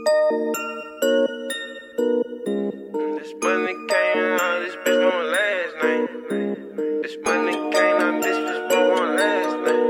This money came out, this bitch want last name. This money came out, this bitch want last name.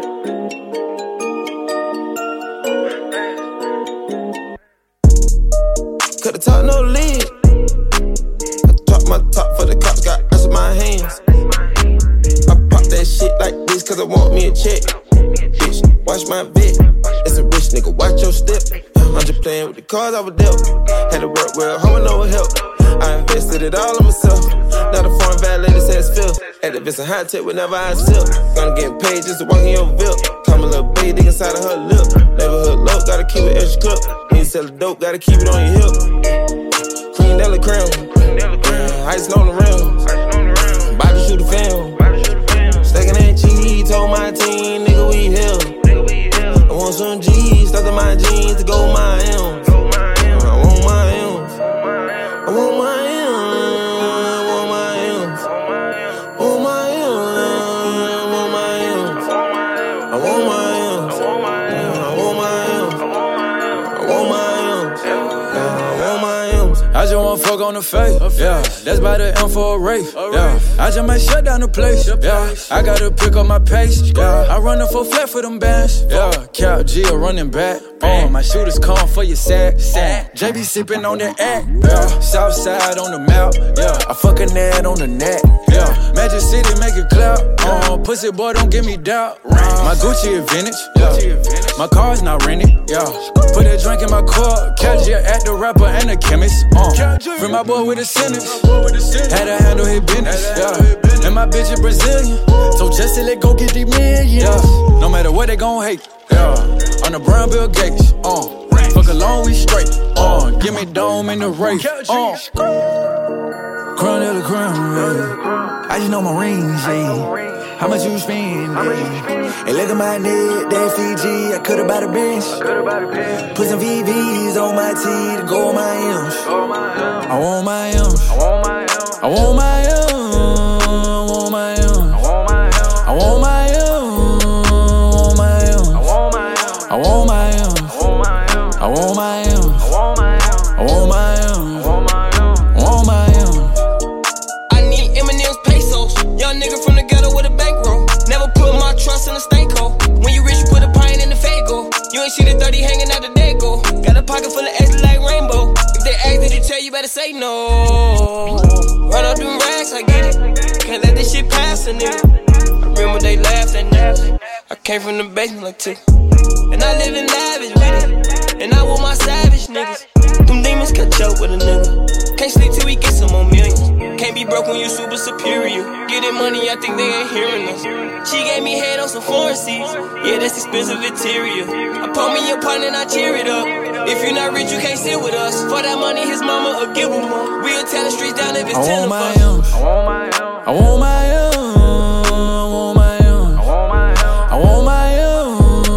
Cut the top, no lid. I drop my top for the cops, got ice in my hands. I pop that shit like this cause I want me a check. Bitch, watch my vet. It's a rich nigga, watch your step. I'm just playing with the cards I was dealt. Had to work well, home with no help. I invested it all on myself. Now the foreign valet that says Phil. Activists and high tech whenever I sip. Gonna get paid just to walk in your Ville. Call my little baby inside of her lip. Neighborhood low, gotta keep it extra clip. Need to sell the dope, gotta keep it on your hip. Clean Della Crown. Ice on the rim. About to shoot the film. Stacking that cheese, told my team, nigga, we here. I want some G's, stuck in my jeans to go my M's. I want my M's. I want my M's. I want my M's. I want my M's. I want my M's. I want my M's. I want my M's. I want my M's. I just want fuck on the face, yeah. That's by the M for a race, yeah. I just might shut down the place, yeah. I gotta pick up my pace, yeah. I run the full flat for them bands, yeah. Cap G a running back, my shooters come for your sack. JB sipping on that act, yeah. Southside on the map, yeah. I fuck a Nat on the net, yeah. Magic City make it clap, pussy boy don't give me doubt. My Gucci is vintage, yeah. My car's not rented, yeah. Put that drink in my car, catch ya at the rapper and the chemist, Free my boy with a sentence. Had to handle his business, yeah. And my bitch is Brazilian, so just let go get these millions, yeah. No matter what they gon' hate, yeah. On the brown Bill Gates, fuck alone we straight, give me dome in the race, Crown of the crown, yeah. I just know my rings, yeah. How much you spend, yeah. Hey, look at my neck, that Fiji, I could've bought a bench. Put some VVs on my tee to go on my M's. I want my M's. I want my M's. I want my M's. I want my M's. I want my M's. I want my M's. I want my M's. I want my M's. I want my M's. I want my M's. I want my M's. I want my M's. I need M&M's pesos. Young nigga from the ghetto with a bankroll. Never put my trust in a stanko. When you rich, you put a pint in the Fago. You ain't see the 30 hanging out the Dago. Got a pocket full of X like rainbow. If they ask, did you tell you better say no. Run up them racks, I get it. Can't let this shit pass a nigga. I remember they laughed at niggas. I came from the basement like two. And I live in lavish with it. And I want my savage niggas. Them demons catch up with a nigga. Can't sleep till we get some more millions. Can't be broke when you super superior. Getting money, I think they ain't hearing us. She gave me head on some foreign seeds. Yeah, that's expensive material. I pull me a pint and I cheer it up. If you're not rich, you can't sit with us. For that money, his mama will give him more. We'll tear the streets down if it's 10 of us. I want my M's. I want my M's. I want my M's.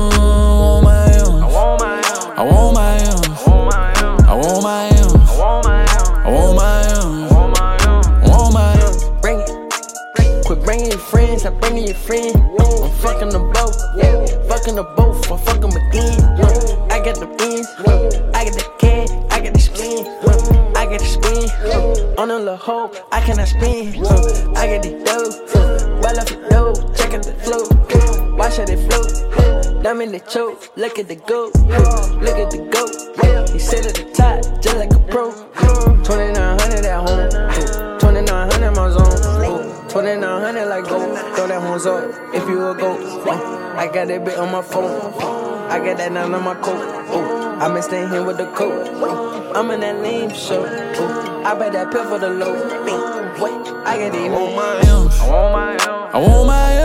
I want my M's. I want my M's. I want my M's. I want my M's. I want my M's. I want my M's. I want my M's. Bring it. Quit bringing your friends, I'm bringing your friend. I'm fucking them both, yeah. Fucking them both, I'm fucking them again. I got the ends, I got the cash, I got the spin, I got the spin. On the little hole, I cannot spin. I got the dough, well off the dough, check out the flow. Watch how they float, dumb in the choke. Look at the goat, look at the goat. He sit at the top, just like a pro. 2900 at home, 2900 my zone. 2900 like gold, throw that ones up if you a goat. I got that bit on my phone, I got that nine on my coat. I been staying here with the coat. I'm in that lame show. I bet that pill for the low. Wait, I got these. I want my M's. I want my M's. I want my M's.